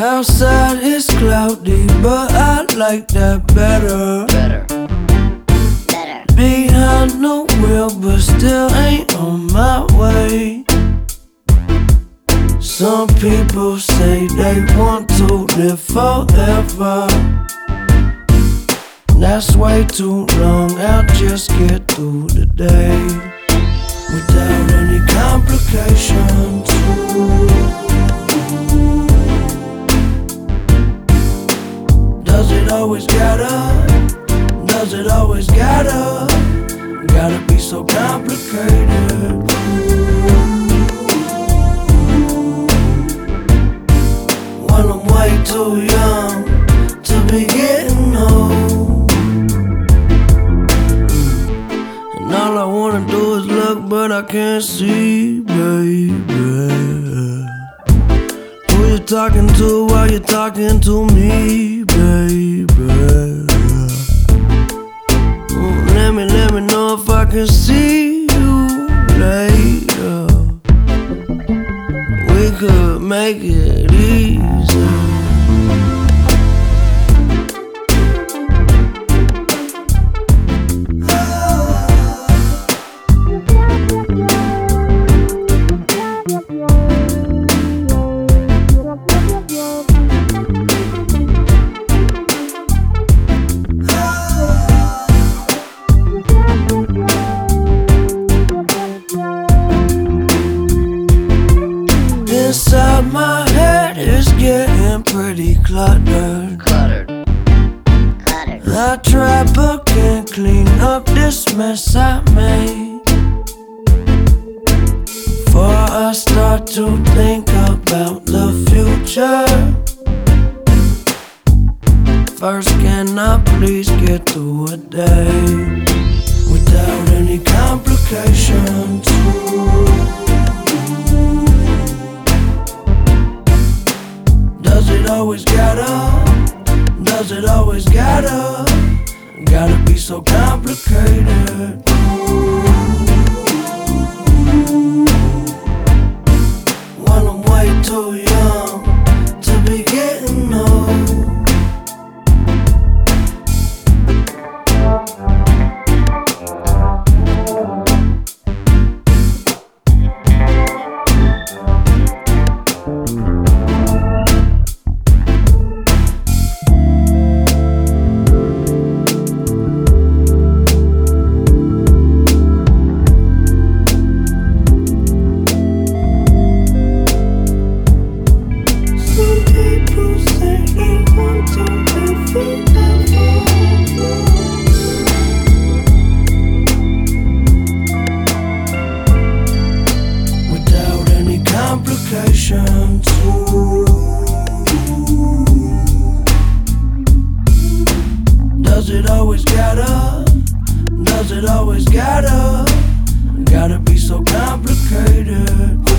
Outside it's cloudy, but I like that better. Behind the wheel, but still ain't on my way. Some people say they want to live forever. That's way too long, I'll just get through the day without any complications. Does it always gotta be so complicated? When I'm way too young to be getting old, and all I wanna do is look, but I can't see, baby. Who you talking to while you're talking to me, baby? Let me know if I can see you later. We could make it easy. Inside my head is getting pretty cluttered. I try but can't clean up this mess I made. Before I start to think about the future, first can I please get through a day without any complications? Does it always gotta be so complicated? When I'm way too young to be getting old. Complications. Does it always gotta be so complicated?